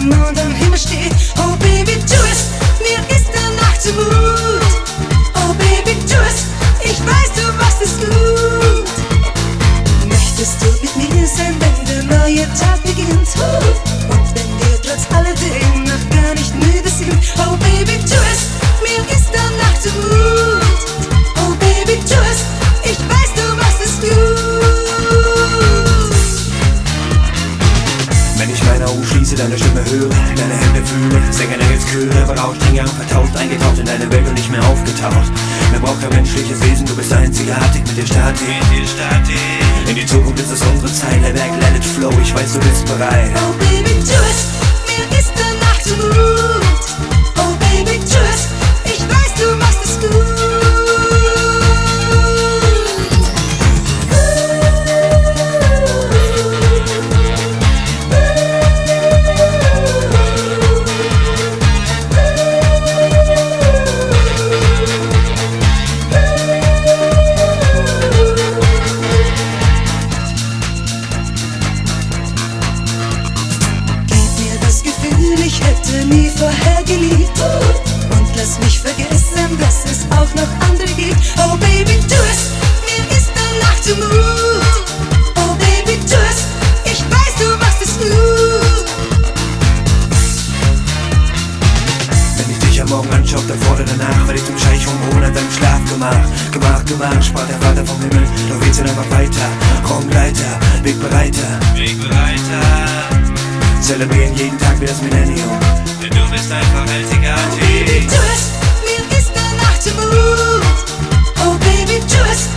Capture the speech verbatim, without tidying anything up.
Mond am Himmel steht. Oh Baby, tu es, mir ist danach zumut. Oh Baby, tu es, ich weiß, du machst es gut. Möchtest du mit mir sein, wenn der neue Tag beginnt? Und wenn wir trotz alledem noch gar nicht müde sind. Oh Baby, tu es, mir ist danach zumut. Oh Baby, tu es, ich weiß, du machst es gut. Wenn ich meine Augen schließe, deine Stimme höre, deine Hände fühle, Sänger jetzt Chöre, berauscht, streng vertauscht, eingetaucht in deine Welt und nicht mehr aufgetaucht. Mir braucht kein menschliches Wesen, du bist einzigartig, mit dir starte ich. In die Zukunft ist es unsere Zeit, lay back, let it flow, ich weiß, du bist bereit. Oh Baby, tu es, mir ist danach zumut. Oh Baby, tu es, ich weiß, du machst es gut. Ich hätte nie vorher geliebt. Und lass mich vergessen, dass es auch noch andere gibt. Oh Baby, tu es, mir ist danach zumut. Oh Baby, tu es, ich weiß, du machst es gut. Wenn ich dich am Morgen anschaue, davor oder danach, werde ich zum Scheich umholen an deinem Schlafgemach. Gemach, Gemach, sprach der Vater vom Himmel. Doch wir sind einfach weiter, Raumgleiter, Wegbereiter, Wegbereiter. Zelebrieren jeden Tag wie das Millennium, denn du bist einfach einzigartig. Oh Baby, tu es, mir ist danach zumut. Oh Baby, tu es,